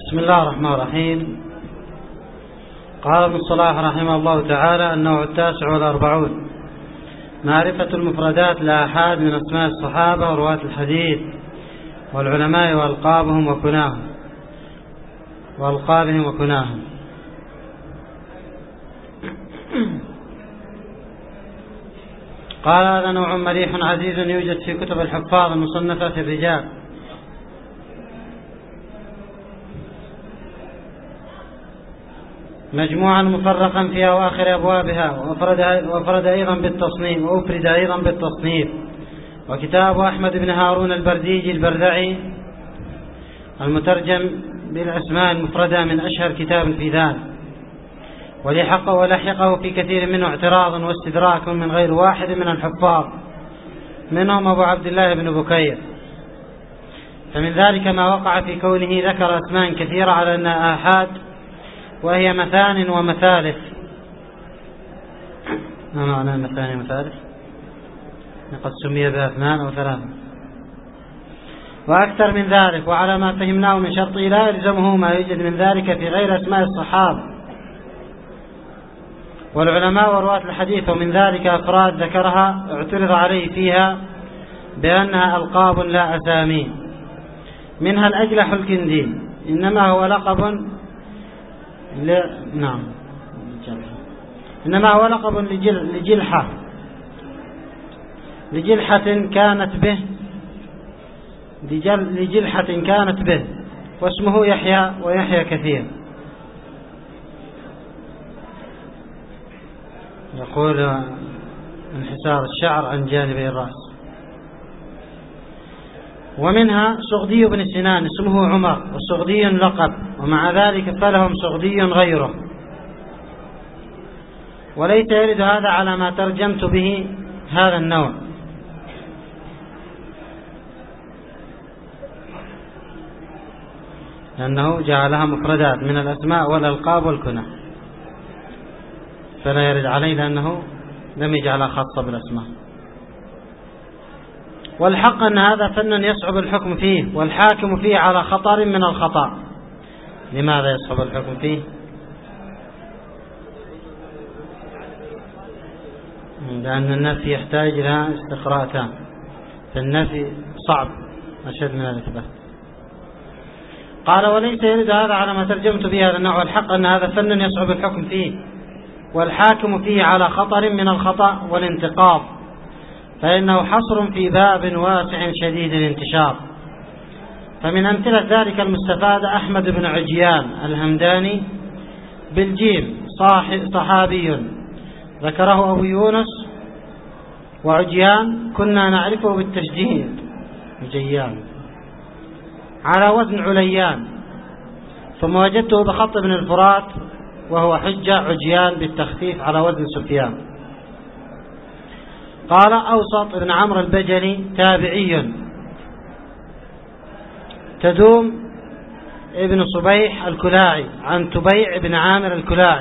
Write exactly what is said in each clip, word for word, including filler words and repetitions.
بسم الله الرحمن الرحيم. قال ابن الصلاح رحمه الله تعالى: النوع التاسع والأربعون: معرفة المفردات الآحاد من أسماء الصحابة ورواة الحديث والعلماء وألقابهم وكناهم وألقابهم وكناهم. قال: هذا نوع مليح عزيز يوجد في كتب الحفاظ المصنفة في الرجال، مجموعا مفرقا في أواخر أبوابها، وأفرد, وأفرد أيضا بالتصنيف وأفرد أيضا بالتصنيف. وكتاب أحمد بن هارون البرديجي البردعي المترجم بالأسماء المفردة من أشهر كتاب في ذلك، ولحقه ولحقه في كثير منه اعتراض واستدراك من غير واحد من الحفاظ، منهم أبو عبد الله بن بكير. فمن ذلك ما وقع في كونه ذكر أسماء كثيرة على أنها آحاد، وهي مثان ومثالث. ما معنى مثان ومثالث؟ قد سمي بها اثنان أو ثلاثة وأكثر من ذلك. وعلى ما فهمناه من شرطه لا يلزمه ما يوجد من ذلك في غير أسماء الصحابة والعلماء ورواة الحديث، ومن ذلك أفراد ذكرها اعترض عليه فيها بأنها ألقاب لا أسامي، منها الأجلح الكندي إنما هو لقب ل... نعم إنما هو لقب لجل... لجلحة لجلحة كانت به لجل... لجلحة كانت به واسمه يحيى ويحيى كثير. يقول: انحسار الشعر عن جانبي الرأس. ومنها سغدي بن سنان اسمه عمر، وسغدي لقب، ومع ذلك فلهم سغدي غيره، وليس يرد هذا على ما ترجمت به هذا النوع، لأنه جعلها مفردات من الأسماء والألقاب والكنى، فلا يرد عليه لأنه لم يجعلها خاصة بالأسماء. والحق أن هذا فن يصعب الحكم فيه، والحاكم فيه على خطر من الخطأ. لماذا يصعب الحكم فيه؟ لأن النفي يحتاج إلى استقراءتان، فالنفي صعب أشد من الإثبات. قال: وليس يرد هذا على ما ترجمت به هذا النوع. والحق أن هذا فن يصعب الحكم فيه، والحاكم فيه على خطر من الخطأ والانتقاض، فإنه حصر في باب واسع شديد الانتشار. فمن أمثلة ذلك المستفاد أحمد بن عجيان الهمداني بالجيم، صحابي ذكره أبو يونس، وعجيان كنا نعرفه بالتشديد عجيان على وزن عليان، ثم وجدته بخط ابن الفرات وهو حجة عجيان بالتخفيف على وزن سفيان. قال: أوسط ابن عمرو البجلي تابعي، تدوم ابن صبيح الكلاعي عن تبيع بن عامر الكلاعي،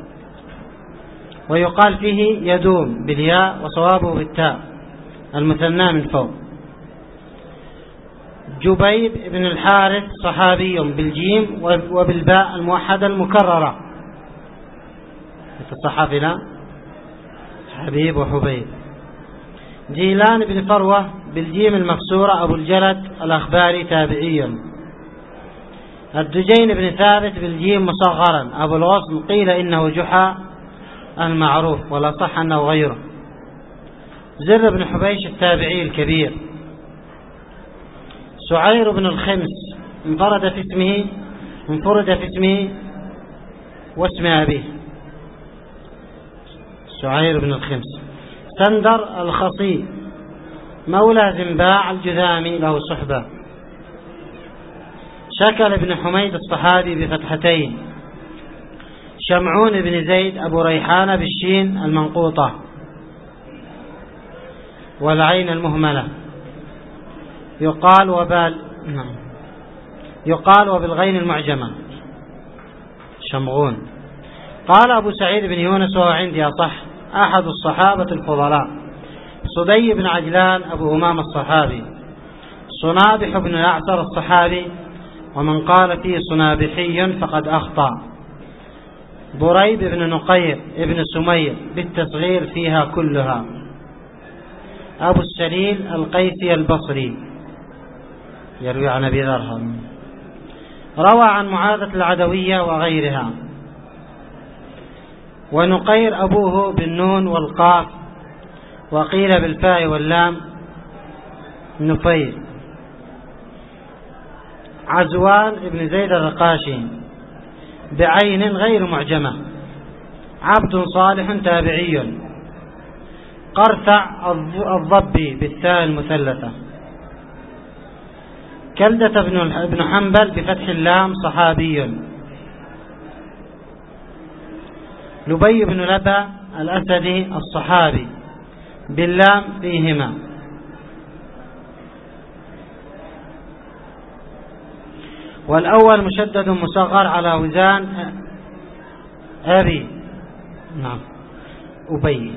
ويقال فيه يدوم بالياء وصوابه بالتاء المثنى من فوق. جبيب بن الحارث صحابي بالجيم وبالباء الموحدة المكررة، الصحابي لا حبيب وحبيب. جيلان بن فروة بالجيم المكسورة أبو الجلد الأخباري تابعي. الدجين بن ثابت بالجيم مصغرا أبو الغصن، قيل إنه جحا المعروف ولا صح أنه غيره. زر بن حبيش التابعي الكبير. سعير بن الخمس انفرد في اسمه انفرد في اسمه واسم أبيه، سعير بن الخمس. سندر الخصي مولى زنباع الجذامي له صحبة. شكل بن حميد الصحابي بفتحتين. شمعون بن زيد أبو ريحانة بالشين المنقوطة والعين المهملة. يقال وبال نعم يقال وبالغين المعجمة شمغون. قال أبو سعيد بن يونس وهو عندي أصح أحد الصحابة الفضلاء. صدي بن عجلان أبو أمام الصحابي. صنابح بن الأعسر الصحابي. ومن قال فيه صنابحي فقد أخطأ. بريب بن نقير ابن سمير بالتصغير فيها كلها. أبو السليل القيسي البصري يروي عن أبي ذر. روى عن معاذة العدوية وغيرها. ونقير أبوه بالنون والقاف، وقيل بالفاء واللام نفير. عزوان ابن زيد الرقاشي بعين غير معجمة، عبد صالح تابعي. قرثع الضبي بالثاء المثلثة. كلدة بن حنبل بفتح اللام صحابي. لبي بن لبى الأسدي الصحابي باللام فيهما. والأول مشدد مصغر على وزان أبي، نعم أبي،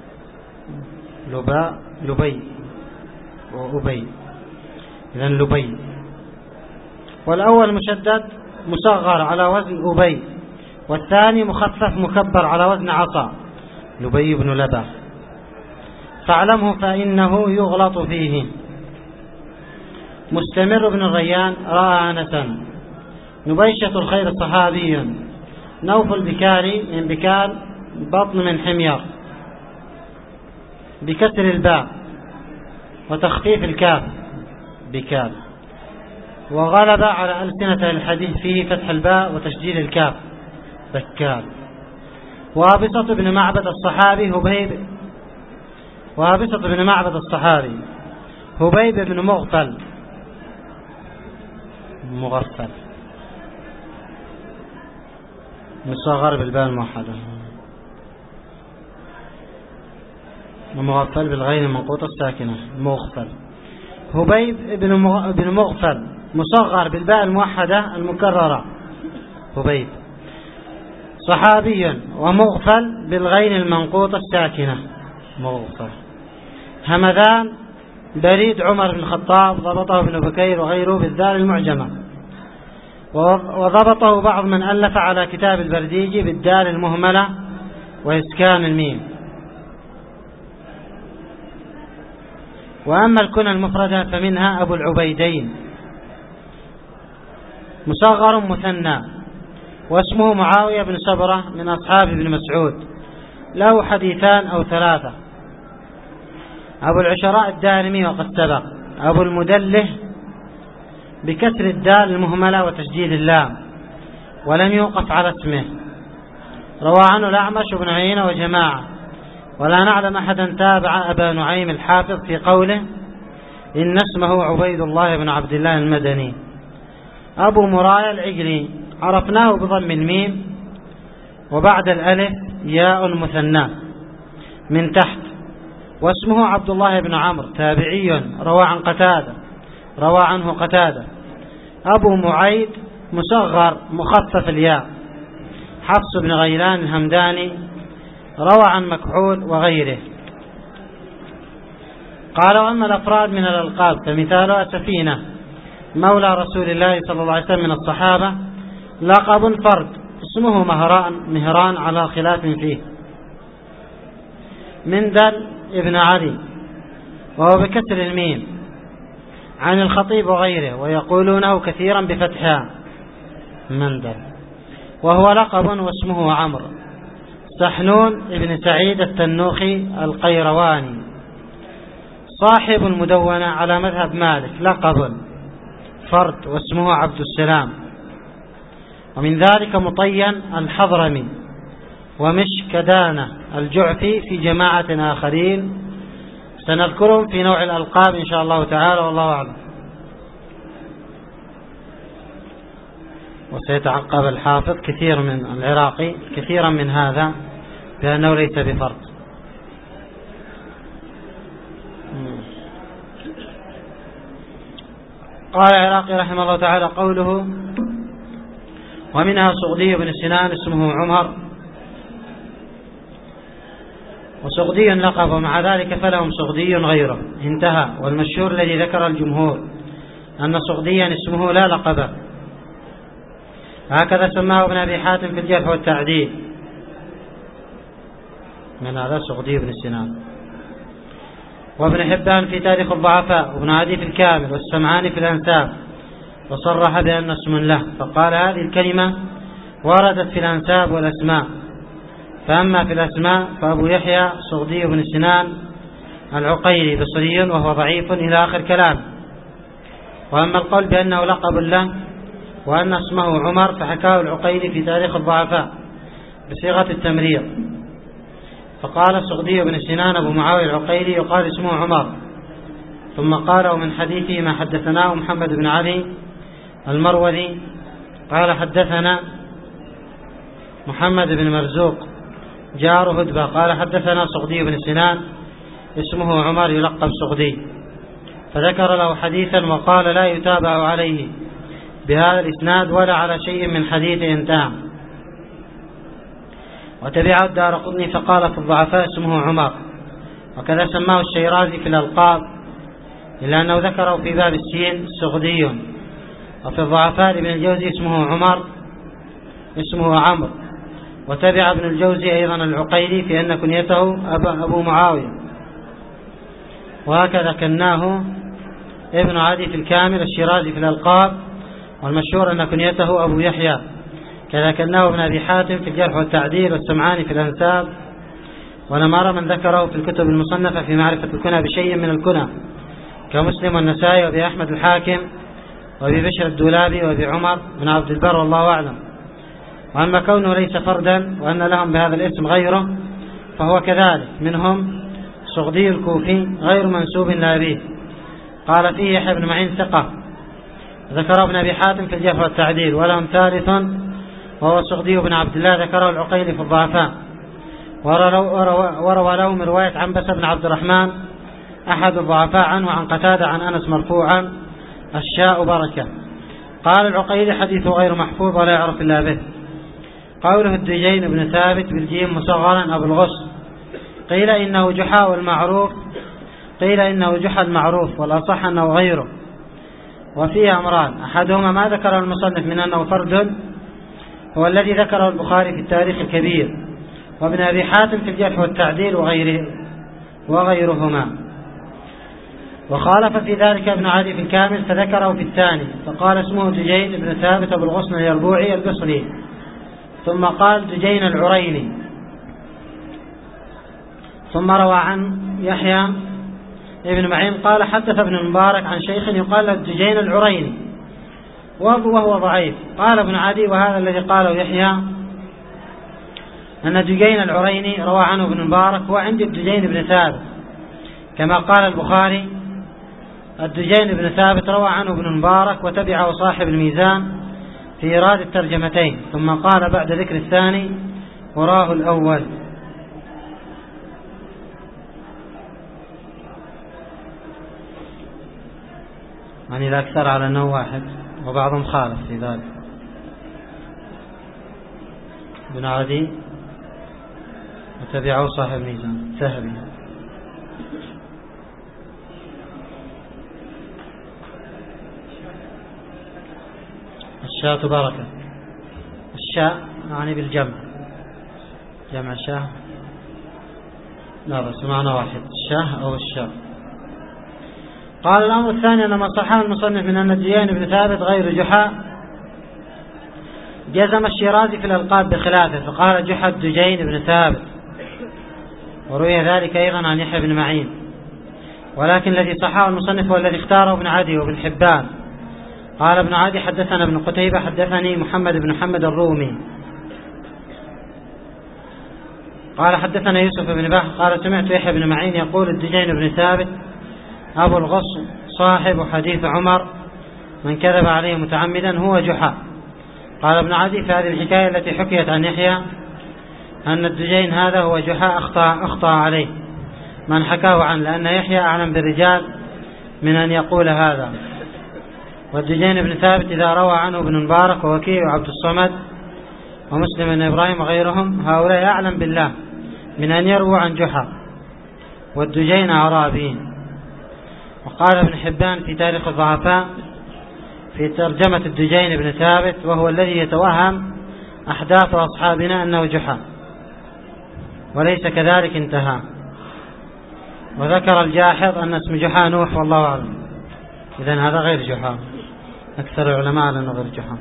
لباء لبي وأبي، إذن لبي. والأول مشدد مصغر على وزن أبي، والثاني مخفف مكبر على وزن عصا، لبي بن لبى. فاعلمه فإنه يغلط فيه. مستمر بن الريان رأى أنسا. نبيشة الخير صحابي. نوف البكاري من بكال بطن من حمير بكسر الباء وتخفيف الكاف بكال. وغلب على ألسنة الحديث فيه فتح الباء وتشديد الكاف بكال. وابسط بن معبد الصحابي هبيب وابسط بن معبد الصحابي هبيب بن مغفل مغفل مصغر بالباء الموحدة، ومغفل بالغين المنقوطة الساكنة مغفل. هبيب بن مغفل مصغر بالباء الموحدة المكررة هبيب صحابي، ومغفل بالغين المنقوطة الساكنة مغفل. همذان بريد عمر بن الخطاب ضبطه ابن بكير وغيره بالذال المعجمة، وضبطه بعض من ألف على كتاب البرديجي بالدال المهملة وإسكان الميم. وأما الكنى المفردة فمنها أبو العبيدين مصغر مثنى، واسمه معاوية بن صبرة من أصحاب ابن مسعود، له حديثان أو ثلاثة. أبو العشراء الدارمي وقد سبق. أبو المدله بكسر الدال المهملة وتشديد اللام، ولم يوقف على اسمه. روى عنه الأعمش بن عيينة وجماعة، ولا نعلم أحدا تابع أبا نعيم الحافظ في قوله إن اسمه عبيد الله بن عبد الله المدني. أبو مرايا العجلي عرفناه بضم الميم وبعد الألف ياء مثنى من تحت، واسمه عبد الله بن عمرو تابعي روى عن قتادة روى عنه قتادة. أبو معيد مصغر مخفف الياء، حفص بن غيلان الهمداني روى عن مكحول وغيره. قالوا أما الأفراد من الألقاب فمثالها سفينة مولى رسول الله صلى الله عليه وسلم من الصحابة، لقب فرد اسمه مهران مهران على خلاف فيه. مندل ابن علي وهو بكسر الميم عن الخطيب وغيره، ويقولونه كثيرا بفتحها مندل، وهو لقب واسمه عمرو. سحنون ابن سعيد التنوخي القيرواني صاحب المدونة على مذهب مالك، لقب فرد واسمه عبد السلام. ومن ذلك مطين الحضرمي ومشكدانة الجعفي في جماعة آخرين سنذكرهم في نوع الألقاب إن شاء الله تعالى، والله أعلم. وسيتعقب الحافظ كثير من العراقي كثيرا من هذا بأنه ليس بفرد. قال العراقي رحمه الله تعالى قوله ومنها صغدي بن سنان اسمه عمر، وصغدي لقب، ومع ذلك فلهم صغدي غيره انتهى. والمشهور الذي ذكر الجمهور أن صغديا اسمه لا لقب، هكذا سماه ابن أبي حاتم في الجرح والتعديل من هذا سغدي بن سنان، وابن حبان في تاريخ الضعفاء، وابن عدي في الكامل، والسمعاني في الأنساب، وصرح بأن اسم له، فقال هذه الكلمة وردت في الأنساب والأسماء، فأما في الأسماء فأبو يحيى سغدي بن سنان العقيلي بصري وهو ضعيف إلى آخر كلام. وأما القول بأنه لقب له وأن اسمه عمر فحكاه العقيلي في تاريخ الضعفاء بصيغة التمريض، فقال سغدي بن سنان أبو معاوية العقيلي يقال اسمه عمر، ثم قال من حديثه ما حدثناه محمد بن علي المروذي قال حدثنا محمد بن مرزوق جار هدبة قال حدثنا سغدي بن سنان اسمه عمر يلقب سغدي، فذكر له حديثا وقال لا يتابع عليه بهذا الإسناد ولا على شيء من حديثه انتهى. وتبعه الدارقطني فقال في الضعفاء اسمه عمر، وكذا سماه الشيرازي في الألقاب إلا أنه ذكره في باب السين سغدي. وفي الضعفاء ابن الجوزي اسمه عمر اسمه عمرو، وتبع ابن الجوزي أيضا العقيلي في أن كنيته أبو معاوية، وهكذا كناه ابن عدي في الكامل، الشيرازي في الألقاب، والمشهور أن كنيته أبو يحيى، كذا كناه ابن أبي حاتم في الجرح والتعديل، والسمعاني في الأنساب، ولم أرى من ذكره في الكتب المصنفة في معرفة الكنى بشيء من الكنى كمسلم والنسائي وأبي أحمد الحاكم وأبي بشر الدولابي وأبي عمر بن عبد البر والله أعلم. وأما كونه ليس فردا وأن لهم بهذا الاسم غيره فهو كذلك، منهم سغدي الكوفي غير منسوب لأبيه قال فيه يحيى بن معين ثقة، ذكره ابن أبي حاتم في الجرح والتعديل، ولهم ثالث وهو سغدي بن عبد الله ذكره العقيلي في الضعفاء، وروى له من رواية عنبسة بن عبد الرحمن أحد الضعفاء عنه عن قتادة عن أنس مرفوعا الشاء بركة. قال العقيلي حديثه غير محفوظ ولا يعرف إلا به. قوله الدجين بن ثابت بالجيم مصغرا أبو الغصن قيل إنه جحا والمعروف قيل إنه جحا المعروف والأصح أنه غيره، وفيه أمران، أحدهما ما ذكره المصنف من أنه فرد هو الذي ذكره البخاري في التاريخ الكبير، وابن أبي حاتم في الجرح والتعديل وغيره وغيرهما، وخالف في ذلك ابن عدي في الكامل فذكره في الثاني فقال اسمه دجين بن ثابت أبو الغصن اليربوعي البصري، ثم قال دجين العريني، ثم روى عن يحيى ابن معين قال حدث ابن المبارك عن شيخ يقال له دجين العريني وهو ضعيف. قال ابن عدي وهذا الذي قاله يحيى أن دجين العريني روى عنه ابن المبارك هو عند الدجين بن ثابت، كما قال البخاري الدجين بن ثابت روى عنه ابن المبارك وتبعه صاحب الميزان في إيراد الترجمتين، ثم قال بعد ذكر الثاني وراه الأول. يعني إذا أكثر على أنه واحد، وبعضهم خالف في ذلك. ابن عدي وتبعه صاحب الميزان ذهبي. الشاة بركة، الشاء يعني بالجمع، جمع شاه، لا بس معنى واحد الشاه أو الشاء. قال الأمر الثاني أن ما صححه المصنف من أن الدجين بن ثابت غير جحا جزم الشيرازي في الألقاب بخلافه فقال جحا الدجين بن ثابت، وروي ذلك أيضا عن يحيى بن معين، ولكن الذي صححه المصنف هو الذي اختاره ابن عدي وابن حبان. قال ابن عدي حدثنا ابن قتيبة حدثني محمد بن محمد الرومي قال حدثنا يوسف بن بحر قال سمعت يحيى بن معين يقول الدجين بن ثابت أبو الغص صاحب حديث عمر من كذب عليه متعمدا هو جحا. قال ابن عدي في هذه الحكاية التي حكيت عن يحيى أن الدجين هذا هو جحا أخطأ, أخطأ عليه من حكاه عنه، لأن يحيى أعلم بالرجال من أن يقول هذا. والدجين بن ثابت إذا روى عنه ابن مبارك ووكيع وعبد الصمد ومسلم بن إبراهيم وغيرهم هؤلاء أعلم بالله من أن يروى عن جحا، والدجين أعرابيين. وقال ابن حبان في تاريخ الضعفاء في ترجمة الدجين بن ثابت، وهو الذي يتوهم أحداث أصحابنا أنه جحا، وليس كذلك انتهى. وذكر الجاحظ أن اسم جحا نوح، والله أعلم. إذن هذا غير جحا، أكثر العلماء لأنه غير جحا.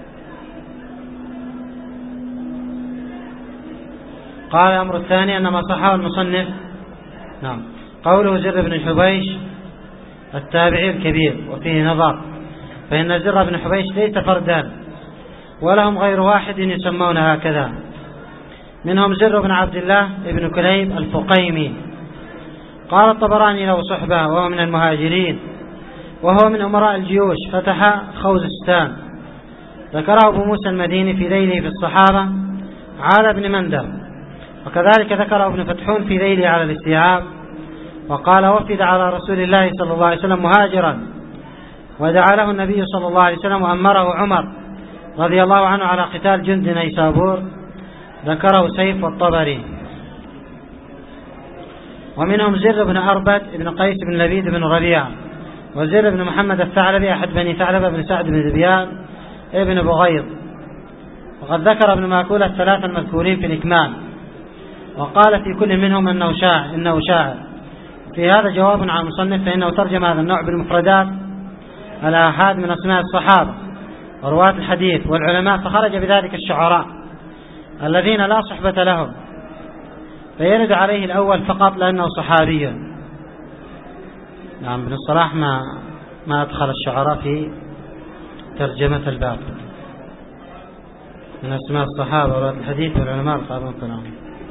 قال الأمر الثاني أن ما صحه المصنف، نعم، قوله زر بن حبيش التابعي الكبير، وفيه نظر، فإن زر بن حبيش ليس فردا، ولهم غير واحد يسمون هكذا، منهم زر بن عبد الله بن كليب الفقيمي. قال الطبراني له صحبة، وهو من المهاجرين، وهو من أمراء الجيوش، فتح خوزستان. ذكره أبو موسى المديني في ذيله في الصحابة على ابن مندر، وكذلك ذكره ابن فتحون في ذيله على الاستيعاب. وقال وفد على رسول الله صلى الله عليه وسلم مهاجرا، ودعا له النبي صلى الله عليه وسلم، وأمره عمر رضي الله عنه على قتال جند نيسابور. ذكره سيف والطبري. ومنهم زر بن أربد بن قيس بن لبيد بن ربيعة، وزر بن محمد الثعلبي أحد بني ثعلبة بن سعد بن ذبيان ابن بغيض. وقد ذكر ابن ماكولة الثلاثة المذكورين في الإكمال، وقال في كل منهم أنه شاعر, إنه شاعر. في هذا جواب عن المصنف، فإنه ترجم هذا النوع بالمفردات الآحاد من أسماء الصحابة ورواة الحديث والعلماء، فخرج بذلك الشعراء الذين لا صحبة لهم، فيرد عليه الأول فقط لأنه صحابي. نعم، ابن الصلاح ما ما أدخل الشعراء في ترجمة الباب من أسماء الصحابة ورواة الحديث والعلماء القائمون كلهم.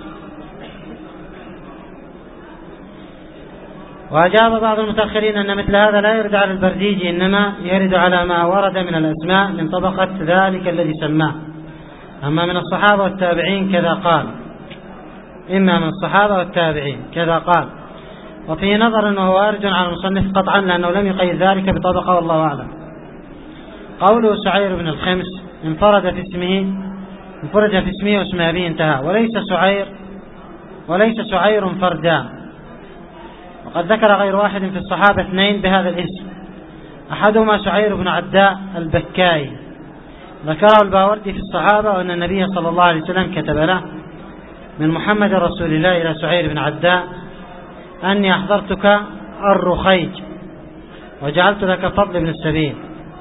وأجاب بعض المتأخرين أن مثل هذا لا يرد على البرديجي، إنما يرد على ما ورد من الأسماء من طبقة ذلك الذي سماه. أما من الصحابة والتابعين كذا قال، إما من الصحابة والتابعين كذا قال. وفيه نظر أنه وارد على المصنف قطعا، لأنه لم يقيد ذلك بطبقة، والله أعلم. قوله سعير بن الخمس انفرد في اسمه انفرد في اسمه واسم أبيه، انتهى. وليس سعير وليس سعير فردا، وقد ذكر غير واحد في الصحابة اثنين بهذا الاسم، أحدهما سعير بن عداء البكاي، ذكره الباوردي في الصحابة، وأن النبي صلى الله عليه وسلم كتب له من محمد رسول الله إلى سعير بن عداء أني أحضرتك الرخيج وجعلت لك فضل بن السبيل.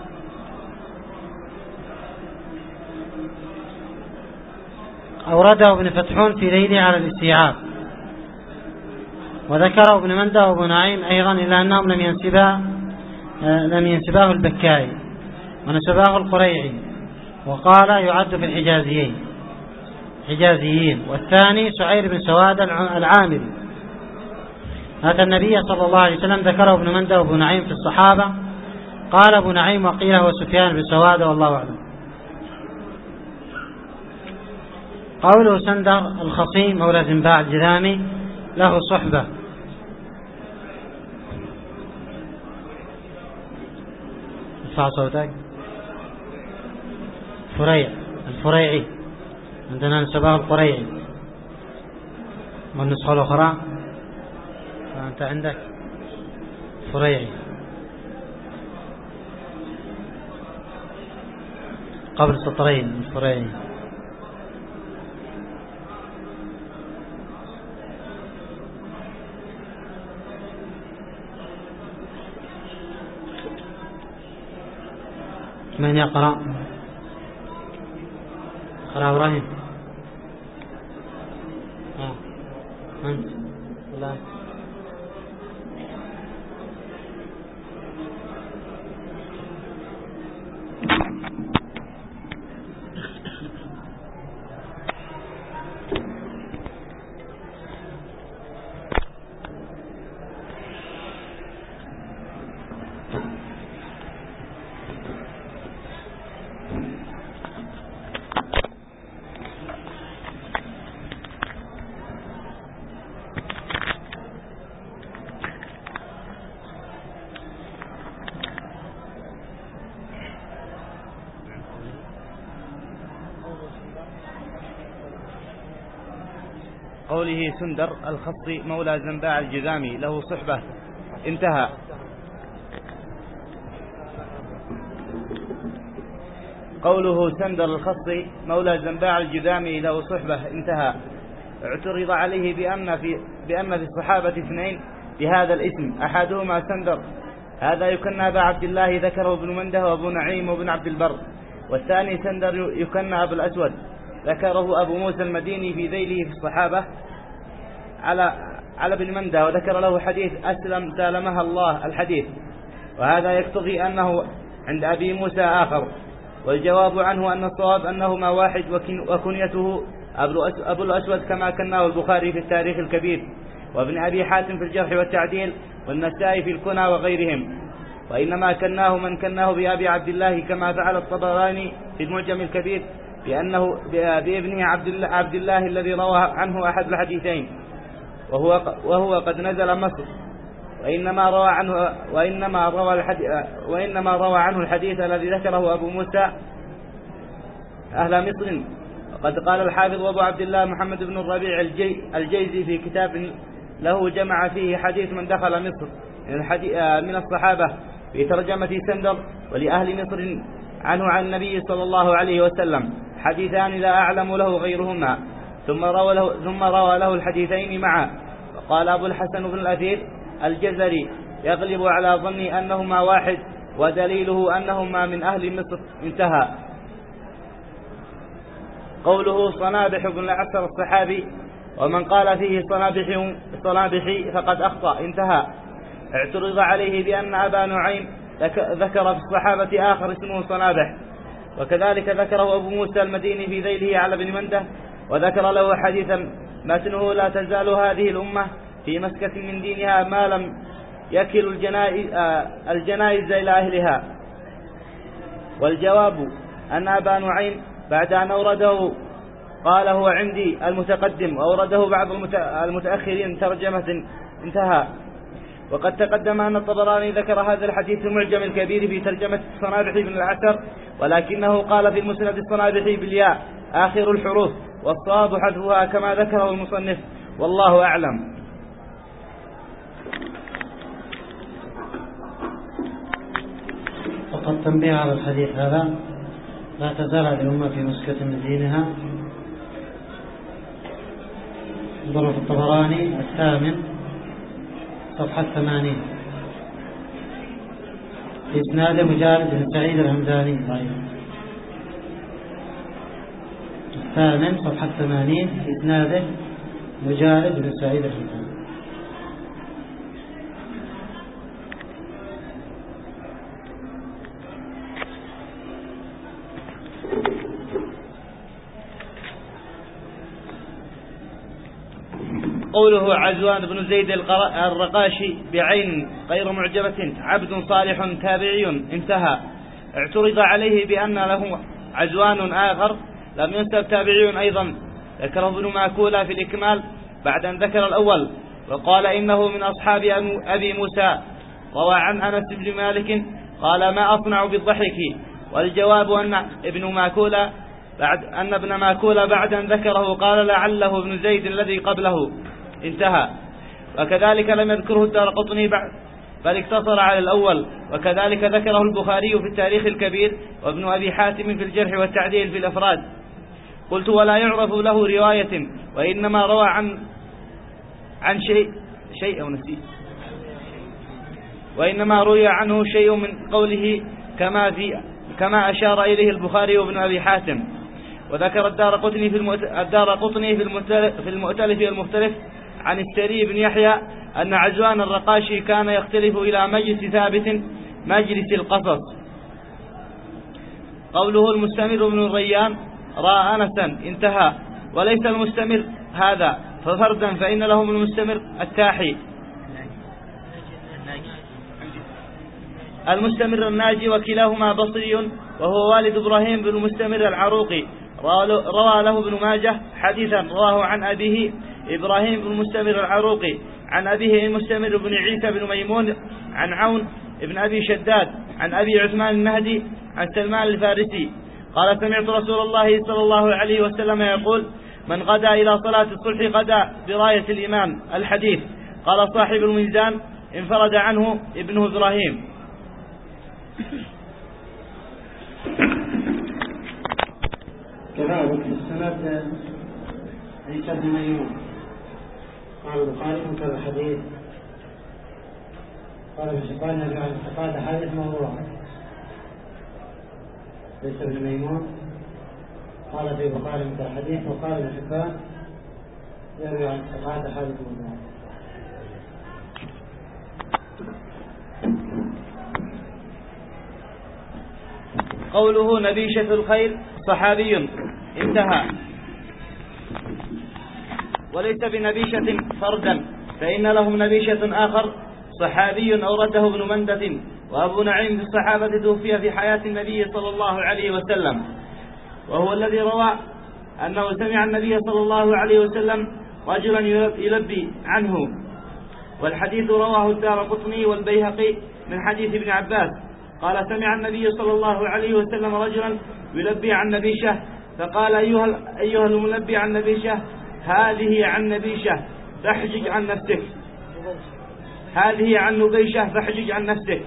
أورده ابن فتحون في ليله على الاستيعاب، وذكره ابن مندى وابو نعيم أيضا، إلا أنهم لم ينسباه لم ينسباه البكاي، ونسباه القريعي، وقال يعد في الحجازيين حجازيين. والثاني سعير بن سواد العامري، أتى النبي صلى الله عليه وسلم، ذكره ابن مندى وابو نعيم في الصحابة. قال ابو نعيم وقيل هو سفيان بن سواد، والله أعلم. قوله سندر الخصيم مولى زنباع الجذامي له صحبة، ارفع صوتك. فريع الفريعي، عندنا نسبه القريعي، والنسخة الأخرى فأنت عندك فريعي قبل سطرين الفريعي. من يقرأ؟ قرأ إبراهيم. آه. أنت لا. قوله سندر الخصي مولى زنباع الجذامي له صحبة، انتهى. قوله سندر الخصي مولى زنباع الجذامي له صحبة انتهى. اعترض عليه بأن في, بأن في الصحابة اثنين بهذا الاسم، أحدهما سندر هذا يكنى أبا عبد الله ذكره ابن منده وابو نعيم وابن عبد البر، والثاني سندر يكنى أبو الأسود ذكره أبو موسى المديني في ذيله في الصحابة على على ابن منده، وذكر له حديث أسلم سالمها الله الحديث، وهذا يقتضي أنه عند أبي موسى آخر، والجواب عنه أن الصواب أنهما واحد وكنيته أبو الأسود كما كناه البخاري في التاريخ الكبير، وابن أبي حاتم في الجرح والتعديل، والنسائي في الكنى وغيرهم، وإنما كناه من كناه بأبي عبد الله كما فعل الطبراني في المعجم الكبير بأنه بابنه عبد الله, عبد الله الذي روى عنه أحد الحديثين وهو, وهو قد نزل مصر، وإنما روى عنه وإنما روى الحديث وإنما روى عنه الحديث الذي ذكره أبو موسى أهل مصر. وقد قال الحافظ أبو عبد الله محمد بن الربيع الجي الجيزي في كتاب له جمع فيه حديث من دخل مصر من الصحابة في ترجمة سندر ولأهل مصر عنه عن النبي صلى الله عليه وسلم حديثان لا أعلم له غيرهما، ثم روى له, ثم روى له الحديثين معا. وقال أبو الحسن بن الأثير الجزري يغلب على ظني أنهما واحد، ودليله أنهما من أهل مصر انتهى. قوله صنابح بن العسر الصحابي، ومن قال فيه صنابحي, صنابحي فقد أخطأ انتهى. اعترض عليه بأن أبا نعيم ذكر في الصحابة آخر اسمه صنابح، وكذلك ذكره أبو موسى المديني في ذيله على ابن منده، وذكر له حديثا متنه لا تزال هذه الأمة في مسكة من دينها ما لم يكل الجنائز, الجنائز إلى أهلها. والجواب أن أبا نعيم بعد أن أورده قال هو عندي المتقدم، وأورده بعض المتأخرين ترجمة انتهى. وقد تقدم أن الطبراني ذكر هذا الحديث في المعجم الكبير في ترجمة الصنابحي بن العسر، ولكنه قال في المسند الصنابحي بالياء آخر الحروف، والصواب حذفها كما ذكره المصنف، والله أعلم. وقد تنبيه على الحديث هذا لا تزال هذه الأمة في مسكة من دينها. انظروا في الطبراني الثامن صفحة ثمانين في إسناد مجالد بن سعيد الهمداني أيضا. الثامن صفحة ثمانين في إسناد مجالد بن سعيد الهمداني. قوله عزوان بن زيد الرقاشي بعين غير معجبة عبد صالح تابعي انتهى. اعترض عليه بأن له عزوان آخر لم ينسب تابعي أيضا، ذكره ابن ماكولة في الإكمال بعد أن ذكر الأول، وقال إنه من أصحاب أبي موسى، روى عن أنس بن مالك قال ما أصنع بالضحك. والجواب أن ابن ماكولة بعد أن ابن ماكولة بعد أن ذكره قال لعله ابن زيد الذي قبله انتهى. وكذلك لم يذكره الدارقطني بعد بل اقتصر على الأول، وكذلك ذكره البخاري في التاريخ الكبير وابن أبي حاتم في الجرح والتعديل في الأفراد. قلت ولا يعرف له رواية، وإنما روى عن عن شيء شيء أو نسي وإنما روي عنه شيء من قوله كما في كما أشار إليه البخاري وابن أبي حاتم. وذكر الدارقطني في الدارقطني في المؤتلف المختلف عن السري بن يحيى أن عزوان الرقاشي كان يختلف إلى مجلس ثابت مجلس القصص. قوله المستمر بن الريان رأى أنسا انتهى. وليس المستمر هذا ففردا، فإن لهم المستمر التاحي المستمر الناجي، وكلاهما بصري وهو والد إبراهيم بن المستمر العروقي. روى له ابن ماجه حديثا رواه عن أبيه إبراهيم بن المستمر العروقي عن أبيه المستمر بن عيسى بن ميمون عن عون ابن أبي شداد عن أبي عثمان النهدي عن سلمان الفارسي قال سمعت رسول الله صلى الله عليه وسلم يقول من غدا إلى صلاة الصبح غدا براية الإمام الحديث. قال صاحب الميزان انفرد عنه ابنه إبراهيم. كذلك السند عيسى بن ميمون قال البخاري من كذا حديث قال ابن حبان النبي عليه الصلاة والسلام حادث موضوع. عيسى بن ميمون قال في البخاري من كذا حديث، وقال ابن حبان يروي عن الصحابة حادث موضوع. قوله نبيشة الخيل صحابي انتهى. وليس بنبيشة فردا، فإن لهم نبيشة آخر صحابي أورده ابن مندة. وأبو نعيم في الصحابة توفي في حياة النبي صلى الله عليه وسلم، وهو الذي روى أنه سمع النبي صلى الله عليه وسلم رجلا يلبي عنه. والحديث رواه الدارقطني والبيهقي من حديث ابن عباس قال سمع النبي صلى الله عليه وسلم رجلا يلبي عن نبيشة، فقال أيها, أيها الملبي عن نبيشة هذه عن نبيشة فاحجج عن نفسك، هذه عن نبيشة فاحجج عن نفسك.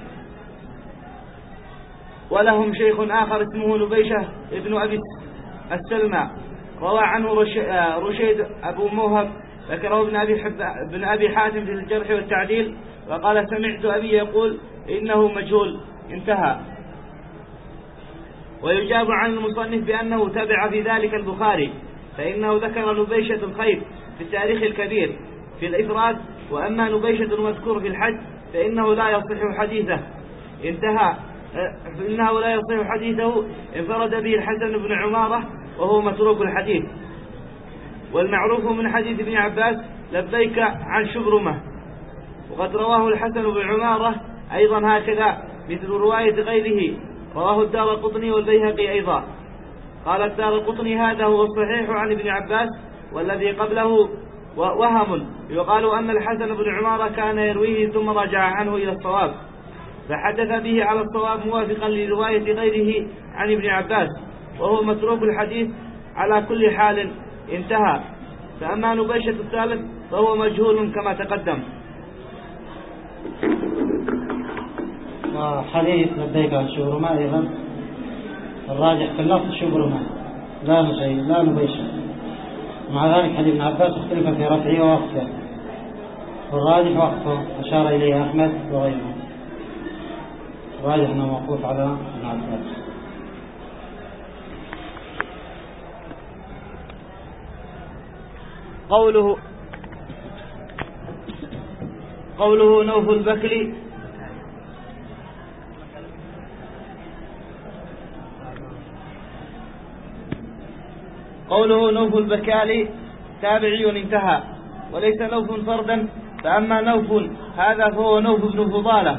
ولهم شيخ آخر اسمه نبيشة ابن أبي السلمى روى عنه رشيد أبو موهب، ذكره ابن أبي, ابن أبي حاتم في الجرح والتعديل، وقال سمعت أبي يقول إنه مجهول انتهى. ويجاب عن المصنف بأنه تبع في ذلك البخاري، فإنه ذكر نبيشة الخير في التاريخ الكبير في الإفراد، وأما نبيشة المذكور في الحج فإنه لا يصح حديثه انتهى، فإنه لا يصح حديثه انفرد به الحسن بن عمارة وهو متروك الحديث. والمعروف من حديث ابن عباس لبيك عن شبرمة، وقد رواه الحسن بن عمارة أيضا هكذا مثل رواية غيره، رواه الدارقطني والبيهقي أيضا. قال الدارقطني هذا هو الصحيح عن ابن عباس، والذي قبله وهم، يقال أن الحسن بن عمارة كان يرويه ثم رجع عنه إلى الصواب، فحدث به على الصواب موافقا لرواية غيره عن ابن عباس، وهو متروك الحديث على كل حال انتهى. فأما نبيشة الثالث فهو مجهول كما تقدم. وحديث لبيك عن شبرمة أيضا الراجح في اللفظ شبرمة لا نشيء لا نبيشة. مع ذلك حديث ابن عباس اختلف في رفعه ووقفه، والراجح وقفه أشار إليه أحمد وغيره، الراجح أنه موقوف على ابن عباس. قوله قوله نوف البكري قوله نوف البكالي تابعي انتهى. وليس نوف فردا، فأما نوف هذا فهو نوف بن فضالة،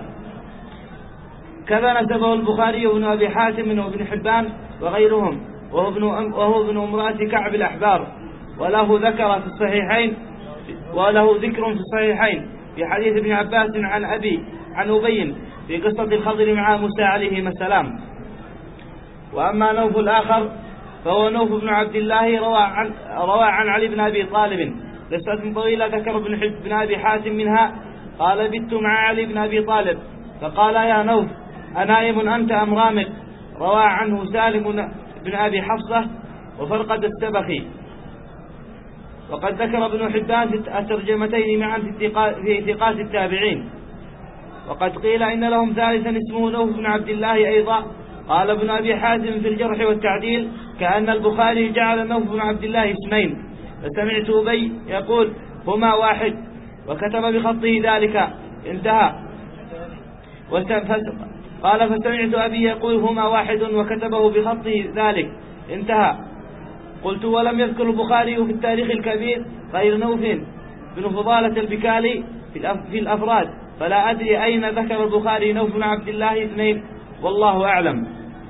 كذا نسبه البخاري وابن أبي حاتم وابن حبان وغيرهم، وهو ابن, وهو ابن امرأة كعب الأحبار، وله ذكر في الصحيحين وله ذكر في الصحيحين في حديث ابن عباس عن أبي عن أبي في قصة الخضر مع موسى عليه السلام. وأما نوف الآخر فهو نوف بن عبد الله روى عن, روى عن علي بن أبي طالب قصة طويلة ذكر ابن بن أبي حاتم منها. قال بت مع علي بن أبي طالب فقال يا نوف أنائم أنت أم رامق؟ روى عنه سالم بن أبي حفصة وفرقد السبخي. وقد ذكر ابن حبان في الترجمتين معا في ثقات التابعين. وقد قيل إن لهم ثالثا اسمه نوف بن عبد الله أيضا. قال ابن أبي حاتم في الجرح والتعديل كأن البخاري جعل نوف بن عبد الله اسمين، فسمعت أبي يقول هما واحد وكتب بخطه ذلك انتهى. قال فسمعت أبي يقول هما واحد وكتبه بخطه ذلك انتهى. قلت ولم يذكر البخاري في التاريخ الكبير غير نوف بن فضالة البكالي في الأفراد، فلا أدري أين ذكر البخاري نوف بن عبد الله اثنين، والله أعلم.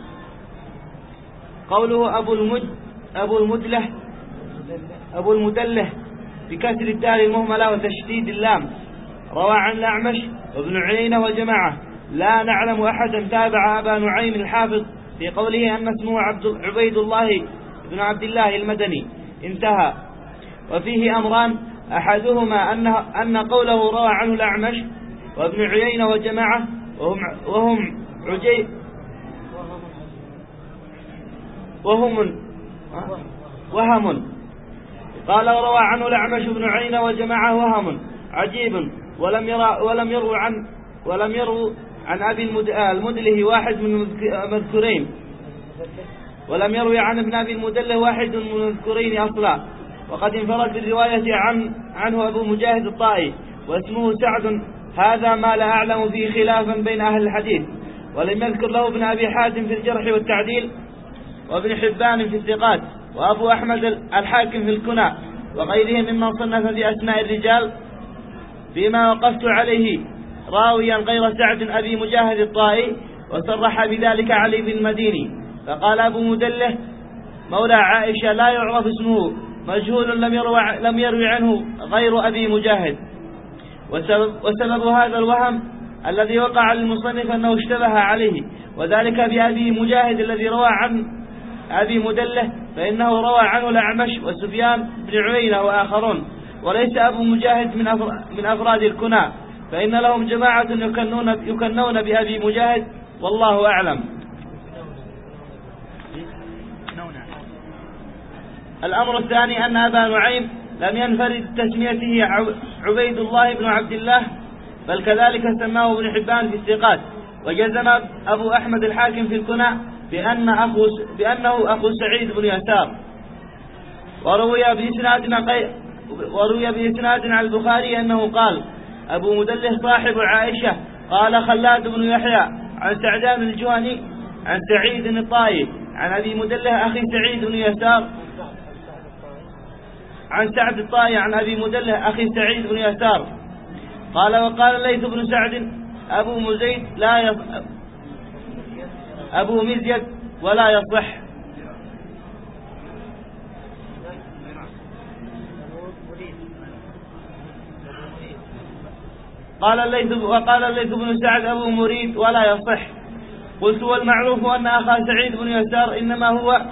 قوله أبو المد أبو المدله أبو المدله بكسر الدال المهملة وتشديد اللام، روى عن الأعمش وابن عيينة وجماعة. لا نعلم أحدا تابع أبا نعيم الحافظ في قوله أن اسمه عبد عبيد الله بن عبد الله المدني انتهى. وفيه أمران، أحدهما أن أن قوله روى عنه الأعمش وابن عيينة وجماعة وهم وهم عجي وهم وهم. قال وروى عنه الأعمش بن عيينة وجماعة وهم عجيب ولم يرى ولم يروا عن ولم يروا عن أبي المدله واحد من المذكورين ولم يروي عن ابن أبي المدله واحد من المذكورين أصلا. وقد انفرد بالرواية عن عنه أبو مجاهد الطائي واسمه سعد، هذا ما لا أعلم فيه خلافا بين أهل الحديث. ولم يذكر له ابن أبي حاتم في الجرح والتعديل وابن حبان في الثقات وأبو أحمد الحاكم في الكنى وغيرهم ممن صنف في أسماء الرجال بما وقفت عليه راويا غير سعد أبي مجاهد الطائي، وصرح بذلك علي بن المديني. فقال أبو مدله مولى عائشة لا يعرف اسمه، مجهول لم يروي, لم يروي عنه غير أبي مجاهد. وسبب, وسبب هذا الوهم الذي وقع للمصنف أنه اشتبه عليه، وذلك بأبي مجاهد الذي روى عن أبي مدله، فإنه روى عنه الأعمش وسفيان بن عيينة وآخرون، وليس أبو مجاهد من من أفراد الكنى، فإن لهم جماعة يكنون, يكنون بأبي مجاهد والله أعلم. الأمر الثاني أن أبا نعيم لم ينفرد تسميته عبيد الله بن عبد الله، بل كذلك سماه ابن حبان في الثقات. وجزم أبو أحمد الحاكم في الكنى بأن أخو بأنه أخو سعيد بن يسار. وروي بإسناد وروي بإسناد عن البخاري أنه قال أبو مدله صاحب عائشة. قال خلاد بن يحيى عن سعدان الجهني عن سعيد الطائي عن أبي مدله أخي سعيد بن يسار عن سعد الطائي عن أبي مدله أخي سعيد بن يسار. قال وقال الليث بن سعد أبو مزيد لا يص... أبو مزيد ولا يصح. قال الليث وقال الليث بن سعد أبو مريد ولا يصح. قلت والمعروف أن أخا سعيد بن يسار إنما هو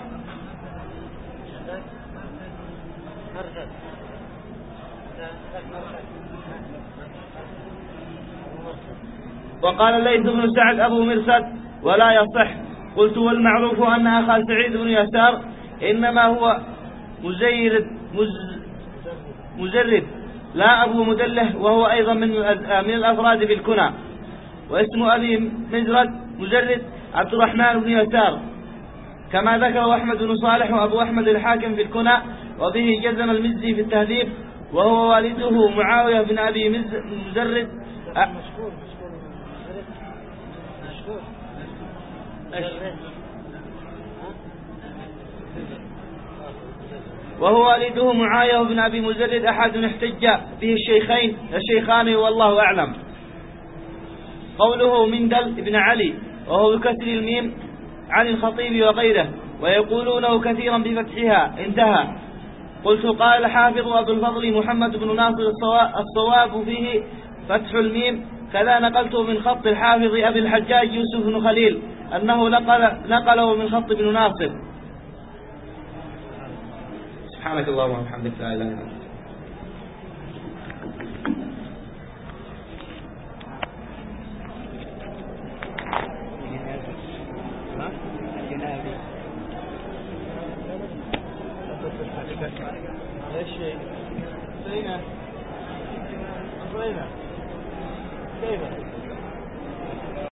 وقال الليث بن سعد أبو مرثد ولا يصح. قلت والمعروف أن أخا سعيد بن يسار إنما هو مزيرد مز مزرد لا أبو مدله، وهو أيضا من من الأفراد بالكنى. واسم أبي مزرد مزرد عبد الرحمن بن يسار، كما ذكر أحمد بن صالح وأبو أحمد الحاكم في الكنى، وبه جزم المزي في التهذيب، وهو والده معاوية بن أبي مزرد وهو والده معاوية بن أبي مزرد أحد احتج به الشيخين الشيخان والله أعلم. قوله مندل بن علي وهو بكسر الميم عن الخطيب وغيره، ويقولونه كثيرا بفتحها انتهى. قلت قال الحافظ أبو الفضل محمد بن ناصر الصواب فيه فتح الميم، كذا نقلته من خط الحافظ أبي الحجاج يوسف بن خليل أنه نقل نقله من خط بن ناصر. سبحانك اللهم وبحمدك لا إله إلا أنت.